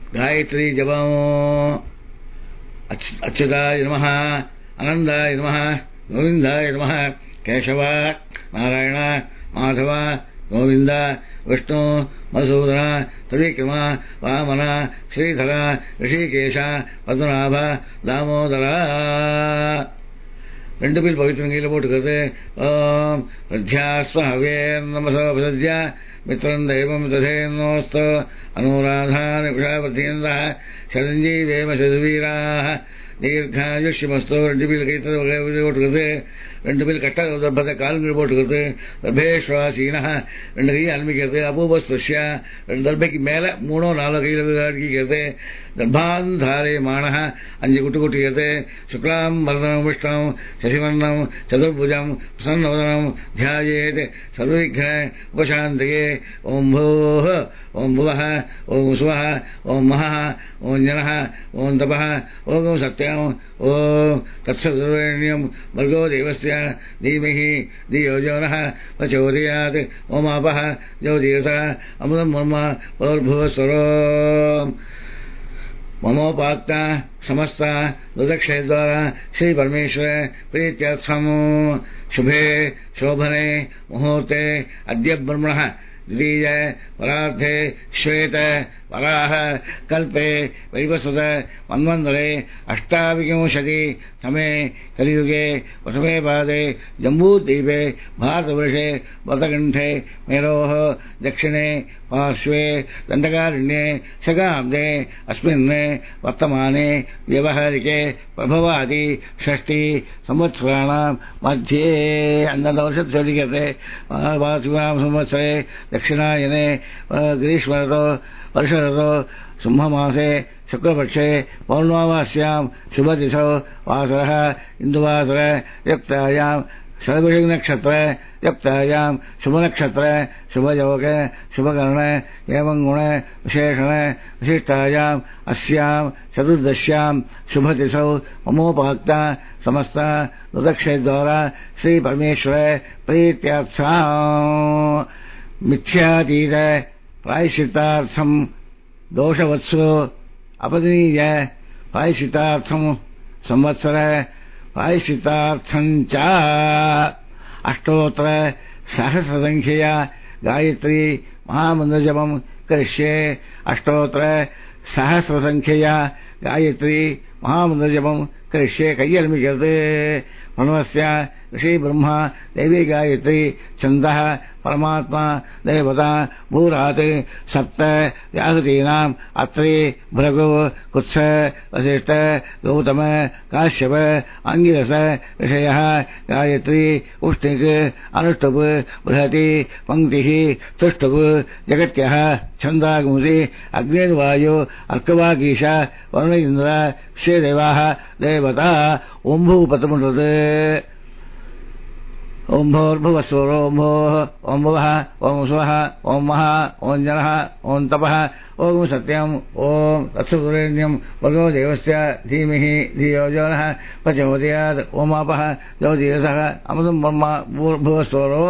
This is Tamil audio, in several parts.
ಗಾಯತ್ರಿ ಜಪಂ ಅಚ್ಯುತಾಯ ನಮಃ ಆನಂದಾಯ ನಮಃ ಗೋವಿಂದಾಯ ನಮಃ ಕೇಶವ ನಾರಾಯಣ ಮಾಧವ ಗೋವಿಂದ ವಿಷ್ಣು ಮಧುಸೂದನ ತ್ರಿವಿಕ್ರಮ ವಾಮನ ಶ್ರೀಧರ ಋಷಿಕೇಶ ಪದ್ಮನಾಭ தாமோதர ரெண்டு பேர் பவித்திரம் கையில் போட்டுக்கிறது. ஓம் பிரத்யாஸ்வஹவே நமசோபசத்ய மித்ரம் தெய்வம் ததேன்னோஸ்து அனுராதான் விஷாவர்த்தியந்தா சதஞ்சீவேம சதுவீராக தீர்காயுஷ்யமஸ்தோ ரெண்டு பேர் கைத்தது போட்டுக்கிறது. ரெண்டு பேர் கட்ட தர்பத்தை கால்கள் போட்டுக்கிறது. தர்பேஸ்வாசீன ரெண்டு கையை அனுப்பிக்கிறது. அபூபஸ்பர்ஷியா ரெண்டு தர்பைக்கு மேலே 3-4 கையில் அடிக்கிறது. தர்பாந்தாரே மானக 5 குட்டு குட்டிக்கிறது. சுக்லாம் வரதனம் விஷ்ணம் சசிவர்ணம் சதுர்புஜம் பிரசன்னவதனம் தியாயேத் சர்வவிக்ன உபசாந்தயே. ஓம் பூஹ ஓம் புவஹ ஓம் சுவஹ ஓம் மஹ ஓம் ஜனஹ ஓம் தபஹ ஓம் சத்யம் ஓம் தத்சதுர்வேண்யம் भर्गो देवस्य धीमहि धियो यो नः प्रचोदयात्. ओमापः ज्योतिरसः अमृतं ब्रह्म भूर्भुवस्वरो. ममोपाक्ता समस्त दुदक्षेद्वारा श्री परमेश्वर प्रीत्यर्थम शुभे शोभने मुहूर्ते अद्य ब्रह्मणः द्वितीय परार्थे श्वेत वराह कल्पे वैवस्वत मन्वन्तरे 8विंशति तमे कलियुगे प्रथमे पादे जम्बूद्वीपे भारतवर्षे व्रतकण्ठे मेरोः दक्षिणे पार्श्वे दण्डकारण्ये शगाब्दे अस्मिन् वर्तमाने व्यवहारिके प्रभवादि 6 संवत्सराणां मध्ये अंदर वर्षத்தை சொல்லிக்கிறது. வாசிகாம் संवत्सरे दक्षिणायने ग्रीष्मऋतौ वर्षऋतौ सिंहमासे शुक्लपक्षे पौर्णमास्यां शुभदिशौ वासरः इन्दुवासर युक्तायां शरभिषिक नक्षत्र युक्तायां शुभनक्षत्र शुभयोग शुभकर्ण एवं गुण विशेषण विशिष्टायाम् अस्यां चतुर्दश्यां शुभतिथौ ममोपाक्ता समस्त दुदक्षेद्वारा श्री परमेश्वर प्रीत्यर्थं मिथ्यातीत प्रायश्चित्तार्थं दोषवत्सु अपदनीय प्रायश्चित्तार्थं संवत्सर प्रायश्चित्तार्थं च अष्टोत्तर सहस्रसंख्यया गायत्री महामन्त्रजपं करिष्ये. अष्टोत्तर सहस्रसंख्यया गायत्री महामन्त्रजपं करिष्ये. कैयर्मिक्यते प्रणवस्य ऋषि ब्रह्मा देवी गायत्री छन्दः परमात्मा देवता भूरात् 7 व्याहृतीनाम् अत्रि भृगु कुत्स वसिष्ठ गौतम काश्यप अंगिरस ऋषयः गायत्री उष्णिक अनुष्टुप् बृहति पंक्तिः तुष्टुप् जगत्यः छन्दागुंसि अग्निर्वायु अर्कवागीश वरुण इन्द्र श्रीदेवाः देवता ओं भूपतमुदते. ओं भूर्भुवस्वरो ओं भोः ओं भुवः ओं स्वः ओं महः ओं जनः ओं तपः ओं सत्यम् ओं तत्सवितुर्वरेण्यं भर्गो देवस्य धीमहि धियो यो नः प्रचोदयात्. ओमापः ज्योतिरसः अमृतं ब्रह्म भूर्भुवस्वरो.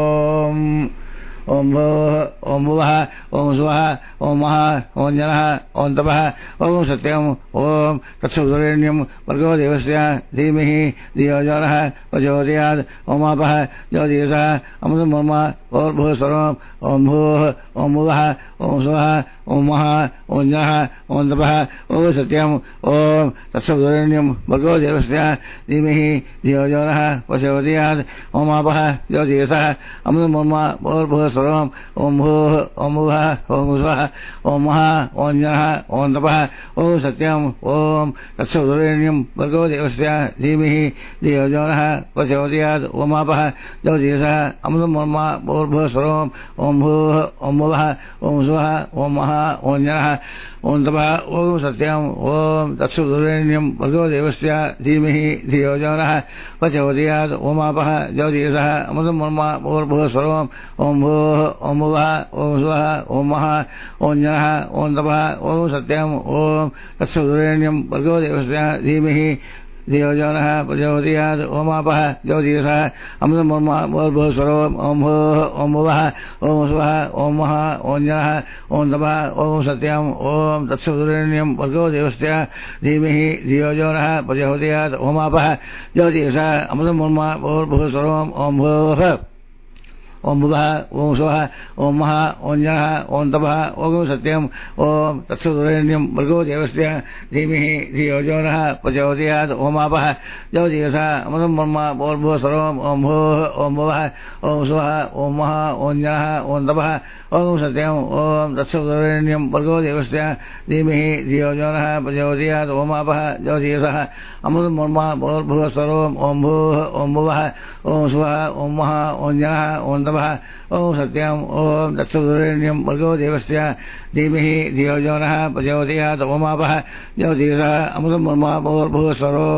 ओं भोः ओं भुवः ओं स्वः ओं महः ओं जनः ओं तपः ओं सत्यम् ओं तत्सवितुर्वरेण्यं भर्गो देवस्य धीमहि धियो यो नः प्रचोदयात्. ओमापः ज्योतिरसः अमृतं ब्रह्म भूर्भुवस्वरो. ओं भूः ओं भुवः ओं स्वः ओं महः ओं जनः ओं तपः ओं सत्यम् ओं तत्सवितुर्वरेण्यं भर्गो देवस्य धीमहि धियो यो नः प्रचोदयात्. ओमापः ज्योतिरसः अमृतं ब्रह्म भूर्भुवस्वरो. ओं भूः ओं भुवः ओं स्वः ओं महः ओं जनः ओं तपः ओं सत्यम् ओं तत्सवितुर्वरेण्यं भर्गो देवस्य धीमहि धियो यो नः प्रचोदयात्. ओमापः ज्योतिरसः अमृतं ब्रह्म भूर्भुवस्वरो. ओं भूः ओं भुवः ओं स्वः ओं महः ओं जनः ओं तपः ओं सत्यम् ओं तत्सवितुर्वरेण्यं भर्गो देवस्य धीमहि धियो यो नः प्रचोदयात्. ओमापः ज्योतिरसः अमृतं ब्रह्म भूर्भुवस्वरो. ओं भूः ओं भुवः ओं स्वः ओं महः ओं जनः ओं तपः ओं सत्यम् ओं तत्सवितुर्वरेण्यं भर्गो देवस्य धीमहि धियो जो नः प्रचोदयात् ओमापः ज्योतिषः अमृतमोर्भुवस्वरो ओं भूः ओं भुवः ओं स्वः ओं महः ओं जनः ओं तपः ओं सत्यम् ओं तत्सवितुर्वरेण्यं भर्गो देवस्य धीमहि धियो जो नः प्रचोदयात् ओमापः ज्योतिषः अमृतमोर्भुवस्वरो ओं भूः ओं भुवः ओं स्वः ओं महः ओं जनः ओं तपः ओं सत्यम् ओं तत्सवितुर्वरेण्यं भर्गो देवस्य धीमहि धियो जो नः प्रचोदयात् ओमापः ज्योतिषः अमृतमोर्भुवस्वरो ओं भूः ओं भुवः ओं स्वः ओं महः ओं जनः ओं तपः ओं सत्यम् ओं तत्सवितुर्वरेण्यं भर्गो देवस्य धीमहि धियो जो नः प्रचोदयात् ओमापः ज्योतिषः अमृतमोर्भुवस्वरो ओं भूः ओं भुवः ओं स्वः ओं महः ओं जनः ओं तपः ओं सत्यम् ओं तत्सवितुर्वरेण्यं भर्गो देवस्य धीमहि धियो जो नः प्रचोदयात् ओमापः ज्योतिषः अमृतमोर्भुवस्वरो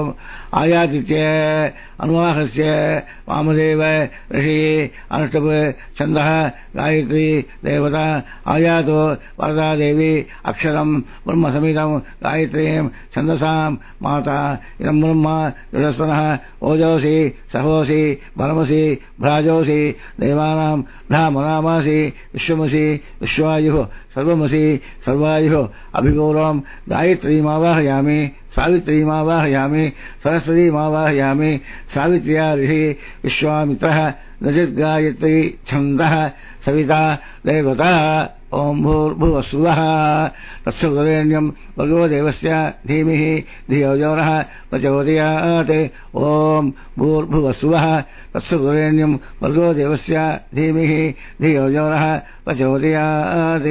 आयातिथ्य अनुवाहस्य वामदेव ऋषि अनुष्टुप् छन्दः गायत्री देवता आयातो वरदा देवी अक्षरं ब्रह्मसमितं गायत्रीं छन्दसां माता इदं ब्रह्म दृढस्वनः ओजोषि सहोषि भरमसि भ्राजोषि देवानां धामनामासि विश्वमसि विश्वायुः सर्वमसि सर्वायुः अभिपूर्वं गायत्रीमावाहयामि सावित्रीमावाहयामि सरस्वतीमावाहयामि सावित्र्या ऋषि विश्वामित्रः नजिद्गायत्री छन्दः सविता देवता ओं भूर्भुवस्सुवः तत्सवितुर्वरेण्यं भर्गो देवस्य धीमहि धियो जो नः प्रचोदयात् ओं भूर्भुवस्सुवः तत्सवितुर्वरेण्यं भर्गो देवस्य धीमहि धियो जो नः प्रचोदयात्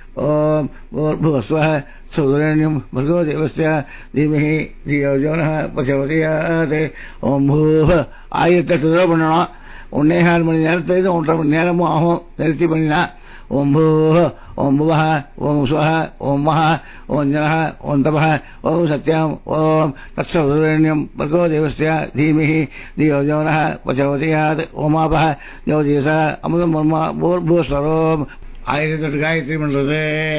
ओं भूर्भुवस्सुवः सवितुर्वरेण्यं भर्गो देवस्य धीमहि धियो जो नः प्रचोदयात् ओं भूः 1008 தடவை பண்ணணும். 1.25 மணி நேரத்துக்கு 1.5 மணி நேரமும் ஆகும் நிறுத்தி பண்ணினா. ओं भूः ओं भुवः ओं स्वः ओं महः ओं जनः ओं तपः ओं सत्यम् ओं तत्सवितुर्वरेण्यं भर्गो देवस्य धीमहि धियो जो नः प्रचोदयात् ओमापः ज्योतिषः अमृतमोर्भुवस्वरो 1008 காயத்ரி பண்றது,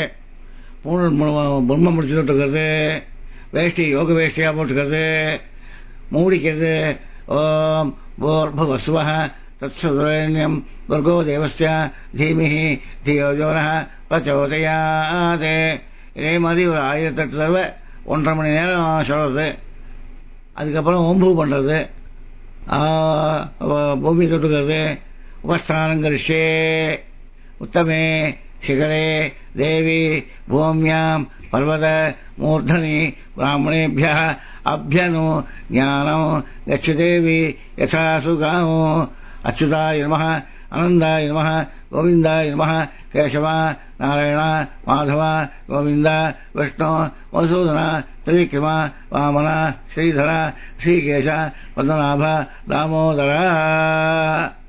3 பிரம்ம முடிச்சு தொட்டுக்கிறது, வேஷ்டி யோக வேஷ்டியா போட்டுக்கிறது, மூடிக்கிறது. ஓம் भूर्भुवस्सुवः तत्सवितुर्वरेण्यं भर्गो देवस्य धीमहि धियो जो नः प्रचोदयात्. இதே மாதிரி ஒரு 1008 தடவை 1.5 மணி நேரம் சொல்றது. அதுக்கப்புறம் ஓம்பூ பண்றது, பூமி தொட்டுக்கிறது. உபஸ்தானம் கரிஷ்யே उत्तमे शिखरे देवी भूम्यां पर्वत मूर्धनि ब्राह्मणेभ्यः अभ्यनु ज्ञानं गच्छदेवी यथा सुगामो. अच्युताय नमः, आनन्दाय नमः, गोविन्दाय नमः. केशव नारायण माधव गोविन्द विष्णु मधुसूदन त्रिविक्रम वामन श्रीधर श्रीकेश पद्मनाभ दामोदर.